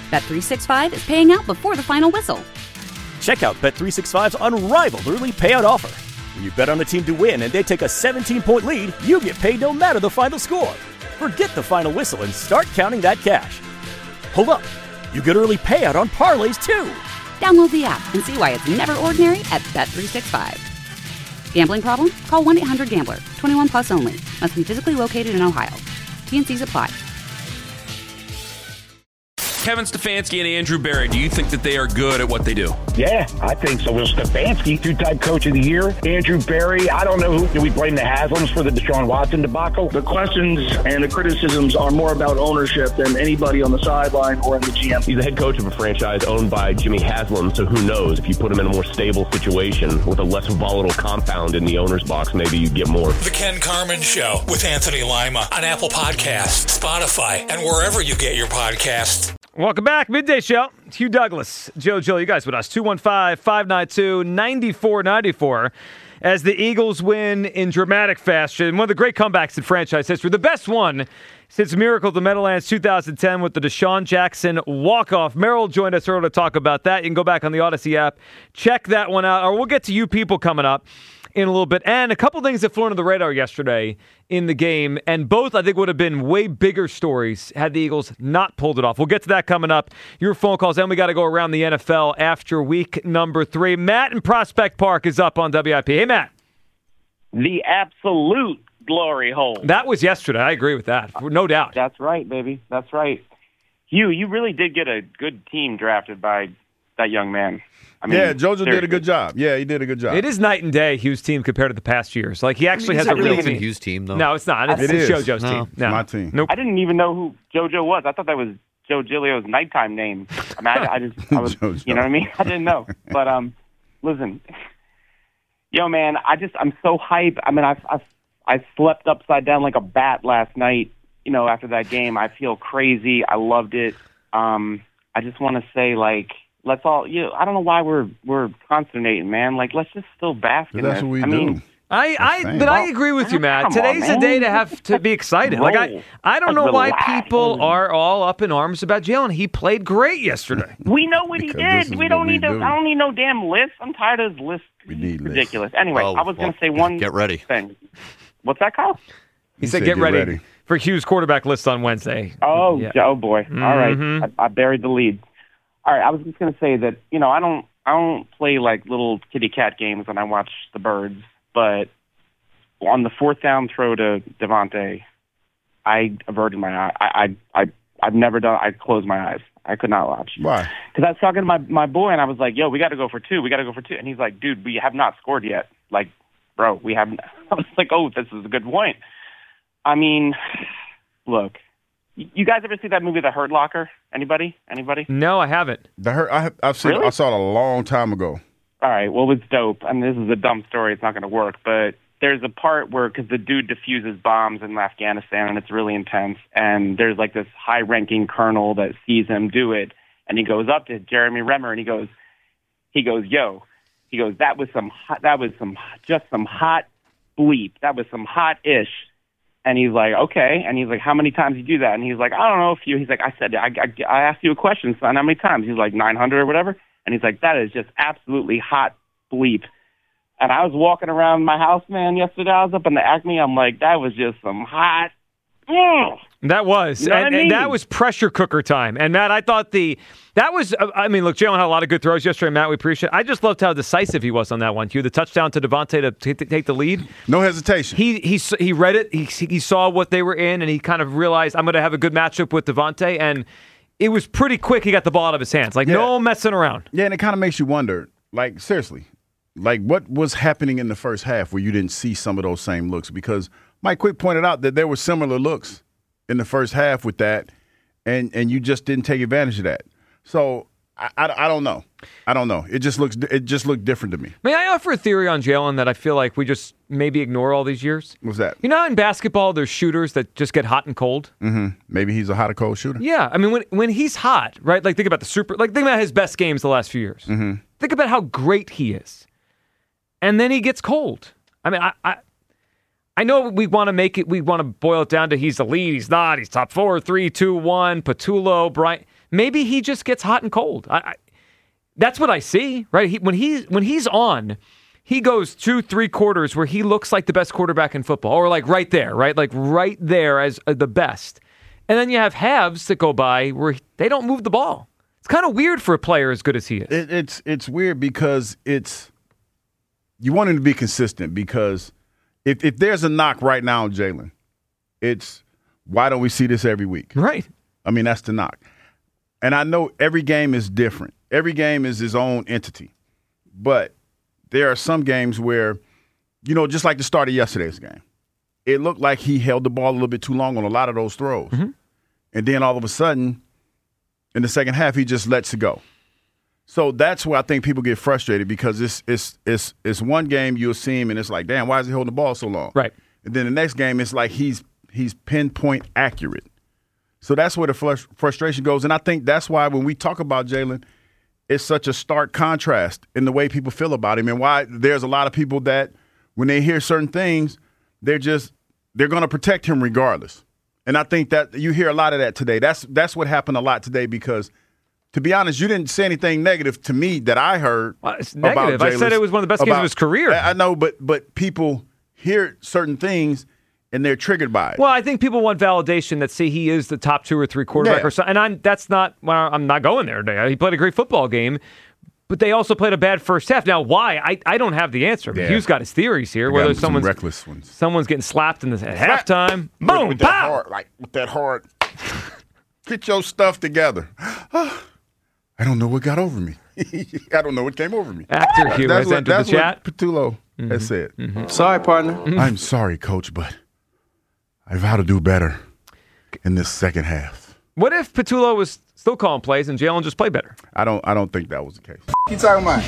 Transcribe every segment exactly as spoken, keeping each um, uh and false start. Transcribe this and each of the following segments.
Bet three sixty-five is paying out before the final whistle. Check out Bet three sixty-five's unrivaled early payout offer. When you bet on a team to win and they take a seventeen-point lead, you get paid no matter the final score. Forget the final whistle and start counting that cash. Hold up. You get early payout on parlays, too. Download the app and see why it's never ordinary at Bet three sixty-five. Gambling problem? Call one eight hundred gambler. twenty-one plus only. Must be physically located in Ohio. T N Cs apply. Kevin Stefanski and Andrew Berry, do you think that they are good at what they do? Yeah, I think so. Well, Stefanski, two-time coach of the year. Andrew Berry, I don't know who. Do we blame the Haslams for the Deshaun Watson debacle? The questions and the criticisms are more about ownership than anybody on the sideline or in the G M. He's the head coach of a franchise owned by Jimmy Haslam, so who knows? If you put him in a more stable situation with a less volatile compound in the owner's box, maybe you get more. The Ken Carman Show with Anthony Lima on Apple Podcasts, Spotify, and wherever you get your podcasts. Welcome back. Midday Show. Hugh Douglas, Joe Gill, you guys with us. two one five, five nine two, nine four nine four as the Eagles win in dramatic fashion. One of the great comebacks in franchise history. The best one since Miracle at the Meadowlands two thousand ten with the Deshaun Jackson walk-off. Merrill joined us earlier to talk about that. You can go back on the Odyssey app. Check that one out. Or we'll get to you people coming up in a little bit. And a couple things that flew under the radar yesterday in the game, and both I think would have been way bigger stories had the Eagles not pulled it off. We'll get to that coming up. Your phone calls, and we got to go around the N F L after week number three. Matt in Prospect Park is up on W I P. Hey, Matt. The absolute glory hole. That was yesterday. I agree with that. No doubt. That's right, baby. That's right. Hugh, you really did get a good team drafted by that young man. I mean, yeah, JoJo seriously. did a good job. Yeah, he did a good job. It is night and day, Hugh's team, compared to the past years. Like, he actually I mean, has a real really team. Hugh's team, though. No, it's not. It's, it it's is. JoJo's no, team. No. My team. Nope. I didn't even know who JoJo was. I thought that was Joe Giglio's nighttime name. I mean, I, I just, I was, you know what I mean? I didn't know. But, um, listen, yo, man, I just, I'm so hyped. I mean, I, I, I slept upside down like a bat last night, you know, after that game. I feel crazy. I loved it. Um, I just want to say, like, let's all, you know, I don't know why we're we're consternating, man. Like, let's just still bask in That's this. what we I do. mean, I, I but I agree with you, Matt. Come on, Today's a man. day to have to be excited. Like I, I don't Like, know why relax. people are all up in arms about Jalen. He played great yesterday. we know what he Because this did. is We what don't we need to. do. I don't need no damn list. I'm tired of this list. We need lists. Ridiculous. Anyway, Oh, I was going well, to say one get ready. thing. What's that, Kyle? He, said, "Get, ready, for Hugh's quarterback list on Wednesday." Oh, Yeah. oh boy. Mhm. All right. I, I buried the lead. All right. I was just going to say that, you know, I don't, I don't play like little kitty cat games when I watch the birds, but on the fourth down throw to Devontae, I averted my eye. I, I, I, I've never done. I closed my eyes. I could not watch. Why? Because I was talking to my my boy, and I was like, "Yo, we got to go for two. We got to go for two." And he's like, "Dude, we have not scored yet. Like, bro, we haven't." I was like, "Oh, this is a good point." I mean, look, you guys ever see that movie, The Hurt Locker? Anybody? Anybody? No, I haven't. The hurt, I, I've seen. Really? I saw it a long time ago. All right. Well, it's dope. I mean, this is a dumb story. It's not going to work. But there's a part where, because the dude diffuses bombs in Afghanistan, and it's really intense. And there's like this high-ranking colonel that sees him do it, and he goes up to Jeremy Renner, and he goes, he goes, "Yo," he goes, "That was some, hot, that was some, just some hot bleep. That was some hot-ish." And he's like, "Okay." And he's like, "How many times you do that?" And he's like, "I don't know, a few." He's like, "I said, I, I, I asked you a question, son. How many times?" He's like, nine hundred or whatever. And he's like, "That is just absolutely hot bleep." And I was walking around my house, man, yesterday. I was up in the Acme. I'm like, that was just some hot. Mm. That was, You know what and, I mean? and that was pressure cooker time. And Matt, I thought the that was. uh, I mean, look, Jalen had a lot of good throws yesterday. Matt, we appreciate it. I just loved how decisive he was on that one. Hugh, the touchdown to Devontae to t- t- take the lead. No hesitation. He he s- he read it. He he saw what they were in, and he kind of realized, I'm going to have a good matchup with Devontae. And it was pretty quick. He got the ball out of his hands. Like, Yeah. no messing around. Yeah, and it kind of makes you wonder, like, seriously, like, what was happening in the first half where you didn't see some of those same looks? Because Mike Quick pointed out that there were similar looks in the first half with that, and and you just didn't take advantage of that. So I, I, I don't know. I don't know. It just looks it just looked different to me. May I offer a theory on Jalen that I feel like we just maybe ignore all these years? What's that? You know how in basketball there's shooters that just get hot and cold? Mm-hmm. Maybe he's a hot or cold shooter. Yeah. I mean, when when he's hot, right? Like, think about the super, like, think about his best games the last few years. Mm-hmm. Think about how great he is. And then he gets cold. I mean, I I, I know we want to make it, we want to boil it down to he's the lead, he's not, he's top four, three, two, one, Patullo, Bryant. maybe he just gets hot and cold. I, I, that's what I see, right? He, when he when he's on, he goes two, three quarters where he looks like the best quarterback in football, or like right there, right? Like right there as uh, the best. And then you have halves that go by where they don't move the ball. It's kind of weird for a player as good as he is. It, it's it's weird because it's you want him to be consistent because if if there's a knock right now on Jalen, it's why don't we see this every week? Right. I mean, that's the knock. And I know every game is different. Every game is its own entity. But there are some games where, you know, just like the start of yesterday's game, it looked like he held the ball a little bit too long on a lot of those throws. Mm-hmm. And then all of a sudden, in the second half, he just lets it go. So that's where I think people get frustrated because it's it's it's it's one game you'll see him and it's like, damn, why is he holding the ball so long? Right. And then the next game, it's like he's he's pinpoint accurate. So that's where the frust- frustration goes. And I think that's why when we talk about Jalen, it's such a stark contrast in the way people feel about him and why there's a lot of people that when they hear certain things, they're just they're going to protect him regardless. And I think that you hear a lot of that today. That's that's what happened a lot today because, to be honest, you didn't say anything negative to me that I heard well, it's about negative. I said it was one of the best about, games of his career. I, I know, but but people hear certain things and they're triggered by it. Well, I think people want validation that say he is the top two or three quarterback Yeah. or something. And I'm that's not well, I'm not going there today. He played a great football game, but they also played a bad first half. Now, why? I, I don't have the answer. Yeah. Hugh's got his theories here. Got Whether some someone's reckless ones. someone's getting slapped in the at halftime. Boom! with that Pow! hard, like with that hard. Get your stuff together. I don't know what got over me. I don't know what came over me. Actor Hugh That's has what, entered that's the chat. what Petulo Mm-hmm. has said. Mm-hmm. Sorry, partner. I'm sorry, Coach, but I vow to do better in this second half. What if Petulo was still calling plays and Jalen just played better? I don't. I don't think that was the case. You talking about?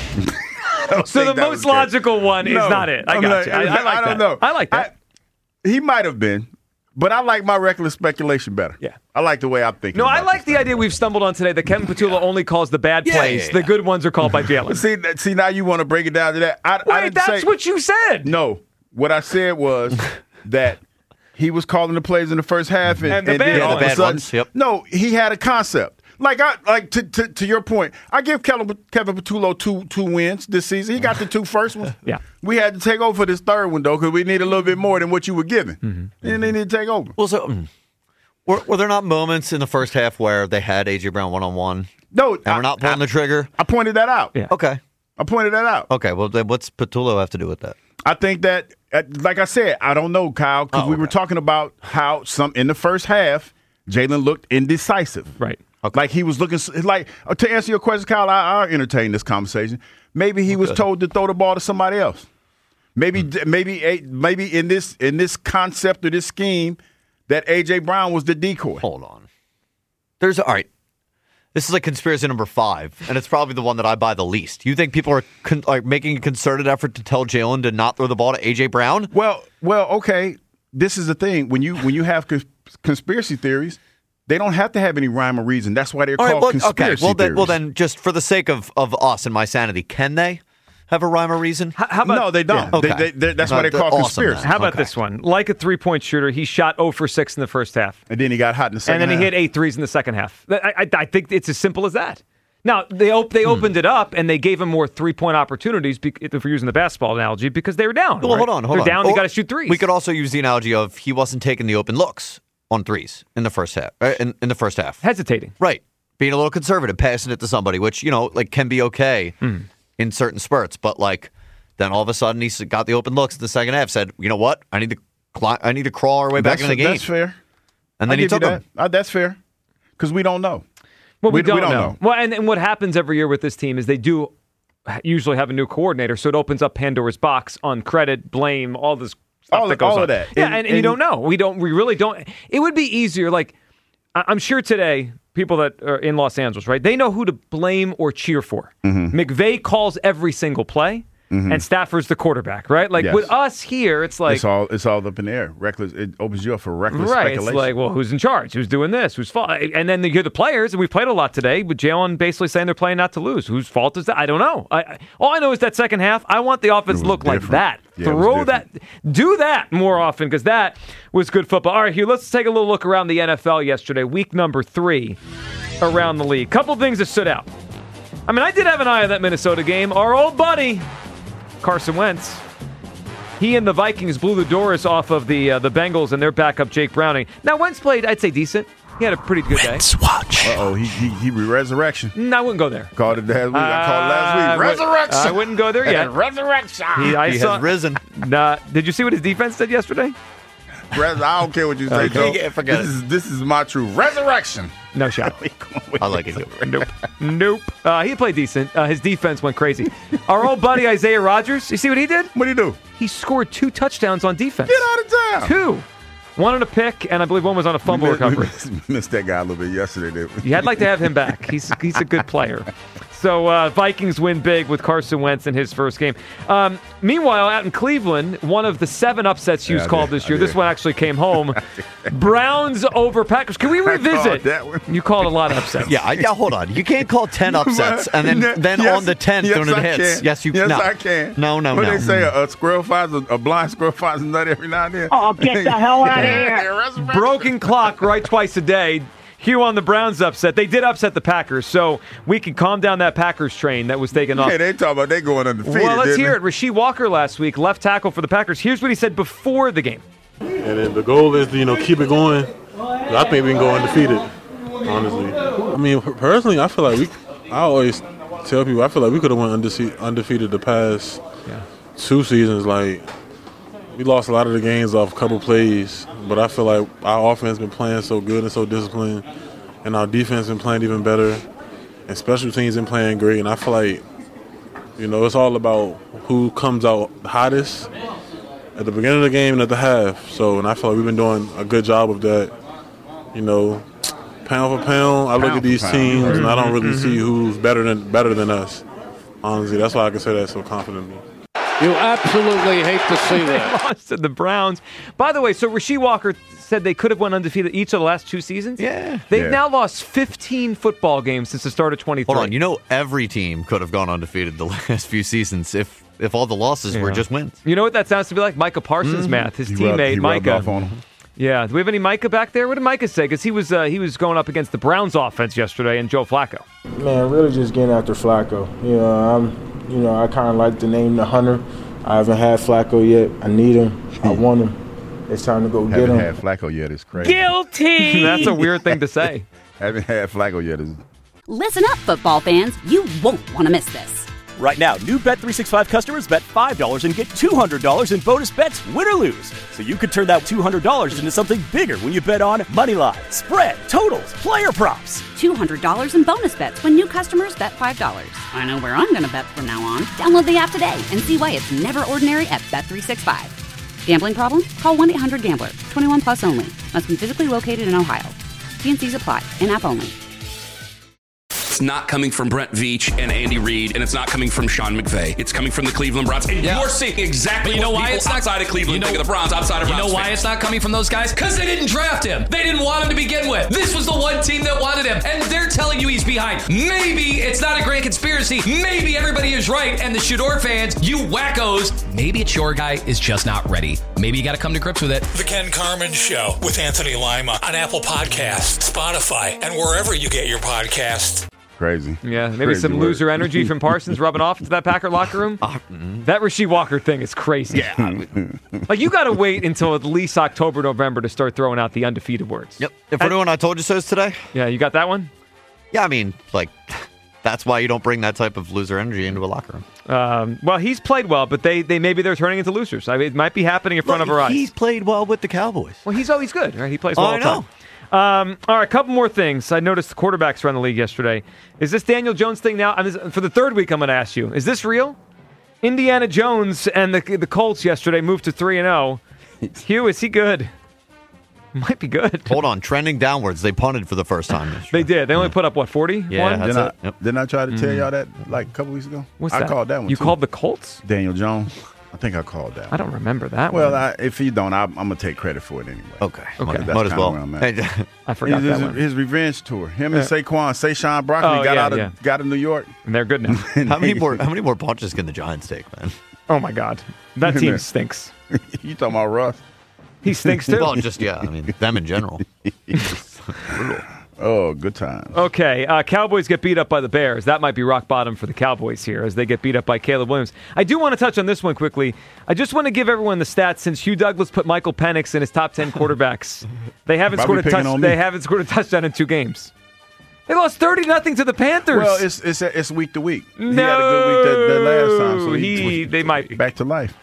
So the most logical one is No. not it. I I'm got like- you. I, I like I that. don't know. I like that. I- he might have been, but I like my reckless speculation better. Yeah. I like the way I'm thinking. No, I about like this the thing. idea we've stumbled on today that Kevin Petulo only calls the bad Yeah, plays. yeah, The yeah. good ones are called by Jalen. See, that- see, now you want to break it down to that. I, I Wait, didn't that's say, what you said. No, what I said was that he was calling the plays in the first half, and, And the and bad then ones. all of The a bad sudden, ones, yep. no, he had a concept. Like I like to, to to your point, I give Kevin, Kevin Petulo two two wins this season. He got the two first ones. Yeah. We had to take over for this third one though, because we need a little bit more than what you were giving, Mm-hmm. and they need to take over. Well, so mm, were, were there not moments in the first half where they had A J Brown one on one, No, and we're not pulling I, the trigger? I pointed that out. Yeah. Okay, I pointed that out. okay. Well, then what's Petulo have to do with that? I think that, uh, like I said, I don't know, Kyle, because Oh, we were okay. talking about how some in the first half, Jalen looked indecisive. Right. Okay. Like he was looking, like, uh, to answer your question, Kyle, I, I'll entertain this conversation. Maybe he was Okay. told to throw the ball to somebody else. Maybe, Hmm. maybe, a, maybe in this in this concept or this scheme, that A J Brown was the decoy. Hold on. There's all right. This is like conspiracy number five, and it's probably the one that I buy the least. You think people are con- like making a concerted effort to tell Jalen to not throw the ball to A J Brown? Well, well, okay. This is the thing when you when you have cons- conspiracy theories, they don't have to have any rhyme or reason. That's why they're All right, called well, conspiracy okay. Well, then, theories. well, then, just for the sake of, of us and my sanity, can they have a rhyme or reason? How, how about no, they don't. Yeah. They, Okay. they, they, that's Uh, why they're called awesome, conspiracy. then. How about Okay. this one? Like a three-point shooter, he shot zero for six in the first half. And then he got hot in the second And then he half. hit eight threes in the second half. I, I, I think it's as simple as that. Now, they op- they opened it up, and they gave him more three-point opportunities, be- if we're using the basketball analogy, because they were down. Well, right? hold on, hold They're on. down, they Or got to shoot threes. We could also use the analogy of he wasn't taking the open looks on threes in the first half. Uh, in, in the first half, Hesitating. right? Being a little conservative, passing it to somebody, which you know, like can be okay Mm. in certain spurts, but like then all of a sudden he s- got the open looks in the second half. Said, you know what? I need to cli- I need to crawl our way back that's, into the game. That's fair. And I'll then he give you took that. them. Uh, that's fair. Because we don't know. Well, we, We- don't, we don't know. know. Well, and, and what happens every year with this team is they do usually have a new coordinator, so it opens up Pandora's box on credit, blame, all this stuff All- that goes all on. of that. Yeah, And- and, and you and- don't know. We don't. We really don't. It would be easier. Like I- I'm sure today, people that are in Los Angeles, right? They know who to blame or cheer for. Mm-hmm. McVay calls every single play, and Stafford's the quarterback, right? Like Yes. with us here, it's like it's all it's all up in the air. Reckless. It opens you up for reckless right. speculation. It's like, well, who's in charge? Who's doing this? Whose fault? And then you hear the players, and we've played a lot today, with Jalen basically saying they're playing not to lose. Whose fault is that? I don't know. I, I, all I know is that second half, I want the offense It to was look like different. that. Yeah, it was Throw that, different. do that more often, because that was good football. All right, Hugh, let's take a little look around the N F L yesterday, week number three. around the league. Couple things that stood out. I mean, I did have an eye on that Minnesota game. Our old buddy, Carson Wentz, he and the Vikings blew the doors off of the uh, the Bengals and their backup, Jake Browning. Now, Wentz played, I'd say, decent. He had a pretty good Wentz day. watch. Uh-oh, he, he, he resurrection. No, I wouldn't go there. Called it last week. I called it last week. Uh, Resurrection. I wouldn't go there yet. Resurrection. He, I He saw, has risen. Nah, did you see what his defense did yesterday? Res- I don't care what you say, Joe. Yeah, forget this it. is this is my true resurrection. No shot. I like it. Nope. Nope. Uh, he played decent. Uh, his defense went crazy. Our old buddy Isaiah Rodgers, you see what he did? What do you do? He scored two touchdowns on defense. Get out of town. Two. One on a pick, and I believe one was on a fumble we recovery. missed, we missed that guy a little bit yesterday, didn't we? Yeah, I'd like to have him back. He's he's a good player. So uh, Vikings win big with Carson Wentz in his first game. Um, meanwhile, out in Cleveland, one of the seven upsets Hughes Yeah, I called did. this year. I This did. one actually came home. Browns over Packers. Can we I revisit? called that one. You called a lot of upsets. Yeah, I, yeah. Hold on. You can't call ten upsets and then Yes, then on the tenth yes, when it I hits. can. Yes, you. Yes, no. I can. No, no, what no. What they say? A, a squirrel finds a, a blind squirrel finds a nut every now and then. Oh, get the hell out of here! Broken clock right twice a day. Hugh on the Browns upset. They did upset the Packers, so we can calm down that Packers train that was taken off. Hey, they talk about they going undefeated. Well, let's didn't hear they? it. Rasheed Walker last week, left tackle for the Packers. Here's what he said before the game. And then the goal is to, you know, keep it going. I think we can go undefeated, honestly. I mean, personally, I feel like we, I always tell people, I feel like we could have went undefe- undefeated the past Yeah. two seasons. Like, we lost a lot of the games off a couple plays, but I feel like our offense been playing so good and so disciplined, and our defense been playing even better, and special teams been playing great. And I feel like, you know, it's all about who comes out hottest at the beginning of the game and at the half. So, and I feel like we've been doing a good job of that. You know, pound for pound, I look Pound at these for teams pound. and I don't really Mm-hmm. see who's better than better than us. Honestly, that's why I can say that so confidently. You absolutely hate to see They that. lost to the Browns. By the way, so Rasheed Walker said they could have went undefeated each of the last two seasons. Yeah. They've Yeah. now lost fifteen football games since the start of twenty-three. Hold on. You know, every team could have gone undefeated the last few seasons if if all the losses were Yeah. just wins. You know what that sounds to be like? Micah Parsons' math. His He teammate rubbed- he rubbed Micah. off on him. Yeah. Do we have any Micah back there? What did Micah say? Because he was uh, he was going up against the Browns offense yesterday and Joe Flacco. Man, really just getting after Flacco. You know, I'm, you know, I kind of like the name the Hunter. I haven't had Flacco yet. I need him. I want him. It's time to go get Haven't him. had Flacco yet. It's crazy. Guilty. That's a weird thing to say. Haven't had Flacco yet. It's Listen up, football fans. You won't want to miss this. Right now, new Bet three sixty-five customers bet five dollars and get two hundred dollars in bonus bets, win or lose. So you could turn that two hundred dollars into something bigger when you bet on money line, spread, totals, player props. two hundred dollars in bonus bets when new customers bet five dollars. I know where I'm going to bet from now on. Download the app today and see why it's never ordinary at Bet three sixty-five. Gambling problem? Call one eight hundred gambler. twenty-one plus only. Must be physically located in Ohio. T and C's apply. In-app only. It's not coming from Brent Veach and Andy Reid, and it's not coming from Sean McVay. It's coming from the Cleveland Browns. And Yeah. you're seeing exactly But you know what why people it's not outside of Cleveland you know, think of the Browns, outside of You Browns know why fans. it's not coming from those guys? Because they didn't draft him. They didn't want him to begin with. This was the one team that wanted him, and they're telling you he's behind. Maybe it's not a great conspiracy. Maybe everybody is right, and the Shador fans, you wackos, maybe it's your guy is just not ready. Maybe you got to come to grips with it. The Ken Carmen Show with Anthony Lima on Apple Podcasts, Spotify, and wherever you get your podcasts. crazy. Yeah, maybe Crazy some word. loser energy from Parsons rubbing off into that Packer locker room. That Rasheed Walker thing is crazy. Yeah. Like, you got to wait until at least October, November to start throwing out the undefeated words. Yep. If we're doing I told you so's today. Yeah, you got that one? Yeah, I mean, like, that's why you don't bring that type of loser energy into a locker room. Um, well, he's played well, but they, they maybe they're turning into losers. I mean, it might be happening in front Look, of our eyes. He's played well with the Cowboys. Well, he's always good, right? He plays well Oh, all I the time. Um, all right, a couple more things. I noticed the quarterbacks around the league yesterday. Is this Daniel Jones thing now? I mean, for the third week, I'm going to ask you, is this real? Indiana Jones and the the Colts yesterday moved to three and zero. Hugh, is he good? Might be good. Hold on, trending downwards. They punted for the first time. They did. They only put up what, forty? Yeah, that's Didn't I, it. Yep. didn't I try to tell Mhm. y'all that like a couple weeks ago? What's I that? called that one. You too. called the Colts? Daniel Jones. I think I called that. I don't remember that Well, one. I, if you don't, I, I'm gonna take credit for it anyway. Okay. Okay. That's Might as kinda well. where I'm at. I forgot his, that one. his revenge tour. Him and Yeah. Saquon, Saquon Broccoli Oh, got yeah, out of yeah. got to New York. And they're good now. How many more? How many more punches can the Giants take, man? Oh, my God. That team stinks. You talking about Russ? He stinks, too. Well, just yeah. I mean, them in general. Oh, good times. Okay, uh, Cowboys get beat up by the Bears. That might be rock bottom for the Cowboys here as they get beat up by Caleb Williams. I do want to touch on this one quickly. I just want to give everyone the stats since Hugh Douglas put Michael Penix in his top ten quarterbacks. They haven't Probably scored a touch, picking on me. They haven't scored a touchdown in two games. They lost thirty nothing to the Panthers. Well, it's it's it's week to week. no, He had a good week that, that last time, so he, he they might back to life.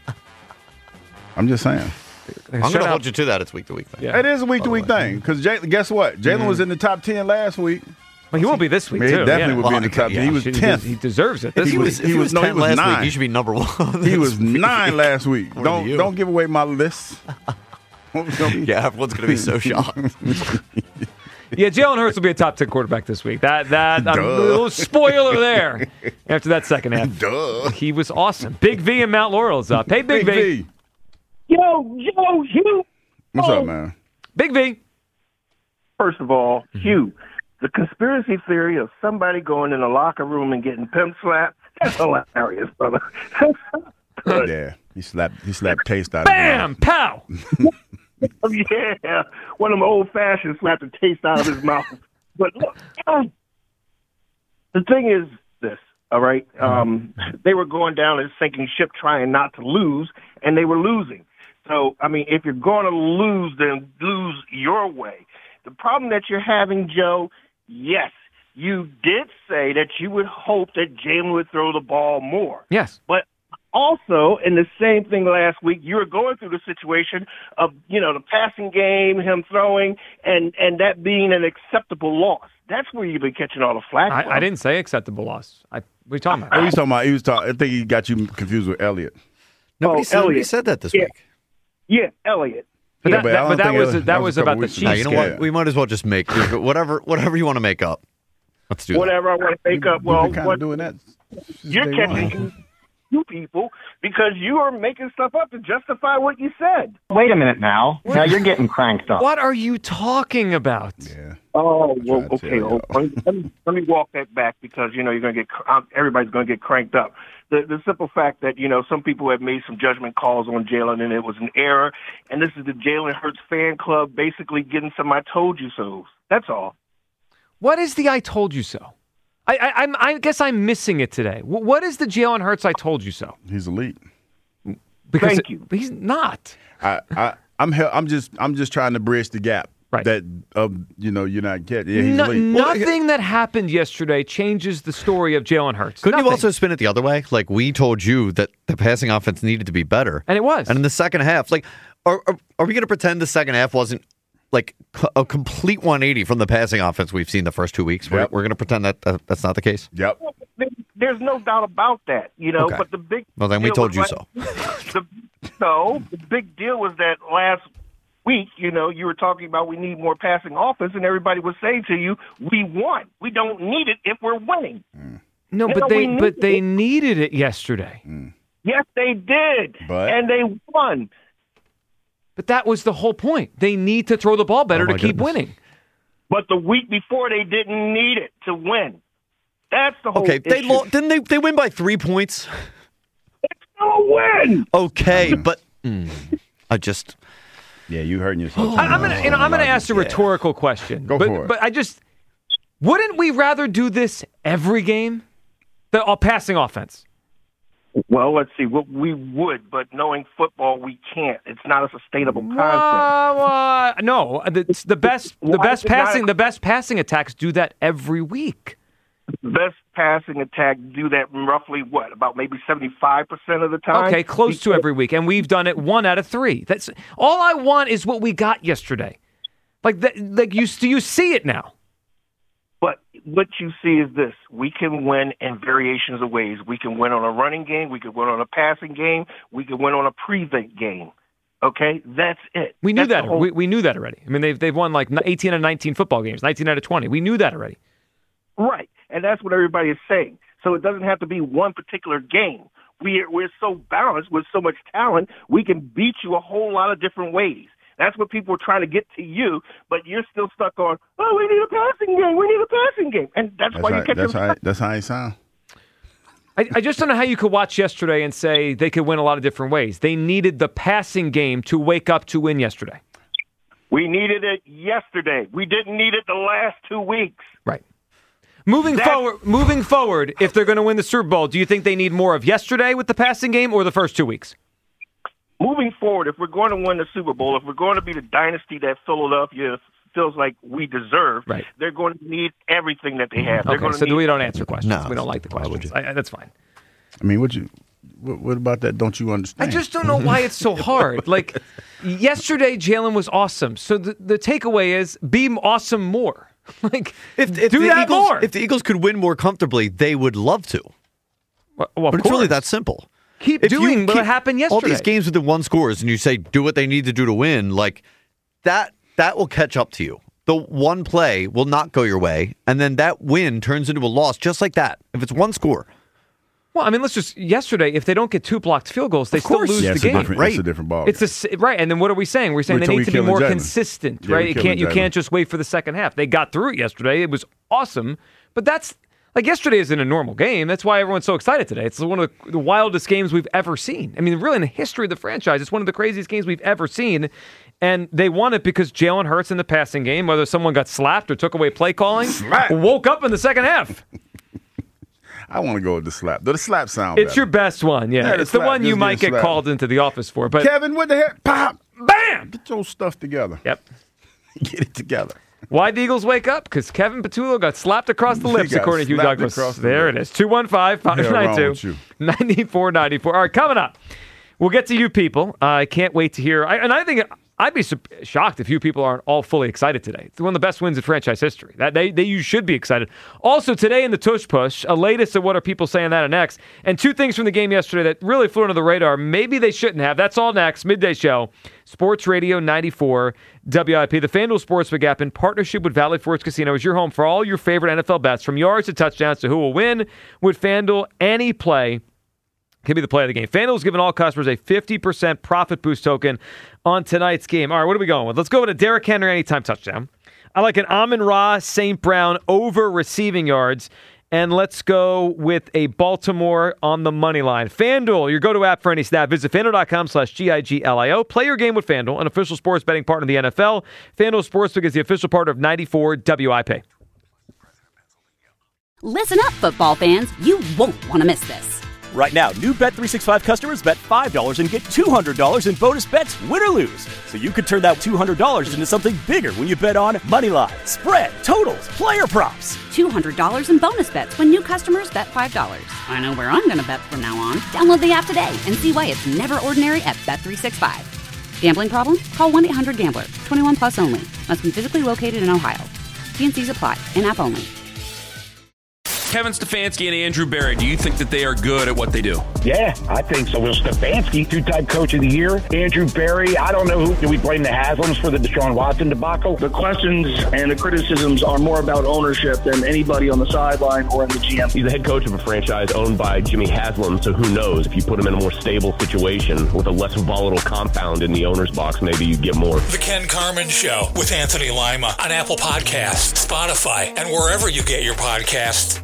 I'm just saying. I'm going to hold you to that. It's week to week thing. It is a week to week thing because guess what? Jalen Mm-hmm. was in the top ten last week. Well, he won't be this week. He too. definitely yeah. would be in the top ten. He was He- tenth. He deserves it. This He week. was. If He was. No, he ten was last nine. week, he should be number one. He was nine last week. According Don't to you. don't give away my list. Yeah, everyone's going to be so shocked. Yeah, Jalen Hurts will be a top ten quarterback this week. That that I'm, a Duh. little spoiler there. After that second half, Duh. he was awesome. Big V and Mount Laurel is up. Hey, Big, Big v. V. Yo, yo, Hugh. What's Oh. up, man? Big V. First of all, Hugh, the conspiracy theory of somebody going in a locker room and getting pimp slapped, that's hilarious, brother. Yeah, he slapped. He slapped taste out of Bam! Pow! Yeah, one of them old-fashioned slapped the taste out of his mouth. But look, um, the thing is this, all right? Um, they were going down a sinking ship trying not to lose, and they were losing. So, I mean, if you're going to lose, then lose your way. The problem that you're having, Joe, yes, you did say that you would hope that Jalen would throw the ball more. Yes. But also, in the same thing last week, you were going through the situation of, you know, the passing game, him throwing, and, and that being an acceptable loss. That's where you've been catching all the flack from. I, I didn't say acceptable loss. I, what are you talking about? Oh, he's talking about. He was talking. I think he got you confused with Elliott. Nobody Oh, said, nobody Elliott. said that this Yeah. week. Yeah, Elliott. But Yeah, that, but I that, don't but that think was it- that, that was was a couple about the weeks ago. Now, Chiefs. you know Yeah. what? We might as well just make whatever whatever you want to make up. Let's do that. Whatever I want to make up. We've Well, been kind what, of doing that. since you're day catching one. you people because you are making stuff up to justify what you said. Wait a minute now. Now you're getting cranked up. What are you talking about? Yeah. Oh, well, Try to okay. tell Oh, let, me, let me- let me walk that back because, you know, you're going to get, cr- um, everybody's going to get cranked up. The, the simple fact that, you know, some people have made some judgment calls on Jalen and it was an error. And this is the Jalen Hurts fan club basically getting some I told you so. That's all. What is the I told you so? I I, I'm, I guess I'm missing it today. Wh- What is the Jalen Hurts I told you so? He's elite. Because Thank it- you. He's not. I, I I'm hel- I'm just I'm just trying to bridge the gap. Right. That of you know you're not getting. Yeah, he's No- elite. nothing that happened yesterday changes the story of Jalen Hurts. Couldn't you Nothing. also spin it the other way? Like, we told you that the passing offense needed to be better. And it was. And in the second half, like, are are, are we going to pretend the second half wasn't like co- a complete one eighty from the passing offense we've seen the first two weeks? We're, Yep. we're going to pretend that uh, that's not the case? Yep. There's no doubt about that, you know, Okay. but the big Well, then we deal told was you like- the, no, the big deal was that last week, you know, you were talking about we need more passing offense, and everybody was saying to you, we won. We don't need it if we're winning. No, You but know, they we need but they it. needed it yesterday. Yes, they did, But- and they won. But that was the whole point. They need to throw the ball better Oh, to my keep goodness. winning. But the week before, they didn't need it to win. That's the whole Okay, they issue. lo- didn't they they win by three points? It's still a win. Okay, but mm, I just Yeah, you hurting yourself. I, I'm gonna you know I'm gonna ask a rhetorical question. Go but, for it. But I just wouldn't we rather do this every game? The all passing offense. Well, let's see. Well, we would, but knowing football, we can't. It's not a sustainable concept. Uh, uh, no, it's the best the Why best is it not- passing the best passing attacks do that every week. Best passing attack do that roughly what about maybe seventy-five percent of the time. Okay, close to every week, and we've done it one out of three. That's all I want is what we got yesterday. Like that, like you do you see it now? But what you see is this: we can win in variations of ways. We can win on a running game. We can win on a passing game. We can win on a prevent game. Okay, that's it. We knew That's that. the whole- We, we knew that already. I mean, they've they've won like eighteen out of nineteen football games, nineteen out of twenty. We knew that already. Right, and that's what everybody is saying. So it doesn't have to be one particular game. We we're so balanced with so much talent, we can beat you a whole lot of different ways. That's what people are trying to get to you, but you're still stuck on, oh, we need a passing game. We need a passing game. And that's, That's why how, you catch that's them. how that's how he sound. I, I just don't know how you could watch yesterday and say they could win a lot of different ways. They needed the passing game to wake up to win yesterday. We needed it yesterday. We didn't need it the last two weeks. Right. Moving That's- forward, moving forward, if they're going to win the Super Bowl, do you think they need more of yesterday with the passing game or the first two weeks? Moving forward, if we're going to win the Super Bowl, if we're going to be the dynasty that Philadelphia feels like we deserve, right. they're going to need everything that they have. They're Okay, going to so need- we don't answer questions. No. We don't like the questions. I, I, that's fine. I mean, what you? What, what about that? Don't you understand? I just don't know why it's so hard. Like, yesterday, Jalen was awesome. So the, the takeaway is be awesome more. Like, if, if do the that Eagles, more. If the Eagles could win more comfortably, they would love to. Well, well, but it's really that simple. Keep If doing you what keep- happened yesterday. All these games within one scores, and you say do what they need to do to win, like that that will catch up to you. The one play will not go your way, and then that win turns into a loss just like that. If it's one score. Well, I mean, let's just yesterday. If they don't get two blocked field goals, they Of still course. lose Yeah, the it's a game. different- it's a different ball It's a s- right. And then what are we saying? We're saying We're they need we to be killing more Jalen. consistent, Yeah, right? we You killing can't you Jalen. can't just wait for the second half. They got through it yesterday. It was awesome, but that's like yesterday isn't a normal game. That's why everyone's so excited today. It's one of the, the wildest games we've ever seen. I mean, really in the history of the franchise, it's one of the craziest games we've ever seen. And they won it because Jalen Hurts in the passing game, whether someone got slapped or took away play calling, woke up in the second half. I want to go with the slap. The slap sound. It's better. your best one, yeah. Yeah, the it's the slap. one you Just might get a get slap. called into the office for. But Kevin, what the heck? Pop! Bam! Get your stuff together. Yep. Get it together. Why'd the Eagles wake up? Because Kevin Patullo got slapped across the He lips, got according to Hugh slapped Douglas. across the There lips. it is. two one five, five nine two, nine four nine four. All right, coming up. We'll get to you people. Uh, I can't wait to hear. I, and I think I'd be su- shocked if you people aren't all fully excited today. It's one of the best wins in franchise history. That they, they you should be excited. Also today in the Tush Push, a latest of what are people saying that are next, and two things from the game yesterday that really flew under the radar. Maybe they shouldn't have. That's all next. Midday Show, Sports Radio ninety-four W I P. The FanDuel Sportsbook app in partnership with Valley Forge Casino is your home for all your favorite N F L bets, from yards to touchdowns to who will win with FanDuel. Any play can be the play of the game. FanDuel is giving all customers a fifty percent profit boost token on tonight's game. All right, what are we going with? Let's go with a Derrick Henry anytime touchdown. I like an Amon-Ra Saint Brown over receiving yards. And let's go with a Baltimore on the money line. FanDuel, your go-to app for any stat. Visit FanDuel.com slash G I G L I O. Play your game with FanDuel, an official sports betting partner of the N F L. FanDuel Sportsbook is the official partner of ninety-four W I P. Listen up, football fans. You won't want to miss this. Right now, new Bet three sixty-five customers bet five dollars and get two hundred dollars in bonus bets, win or lose. So you could turn that two hundred dollars into something bigger when you bet on Moneyline, spread, totals, player props. two hundred dollars in bonus bets when new customers bet five dollars. I know where I'm going to bet from now on. Download the app today and see why it's never ordinary at Bet three sixty-five. Gambling problem? Call one eight hundred gambler. twenty-one plus only. Must be physically located in Ohio. T and C's apply. In-app only. Kevin Stefanski and Andrew Berry, do you think that they are good at what they do? Yeah, I think so. Will Stefanski, two-time coach of the year. Andrew Berry, I don't know who. Do we blame the Haslams for the Deshaun Watson debacle? The questions and the criticisms are more about ownership than anybody on the sideline or in the G M. He's the head coach of a franchise owned by Jimmy Haslam, so who knows? If you put him in a more stable situation with a less volatile compound in the owner's box, maybe you get more. The Ken Carman Show with Anthony Lima on Apple Podcasts, Spotify, and wherever you get your podcasts.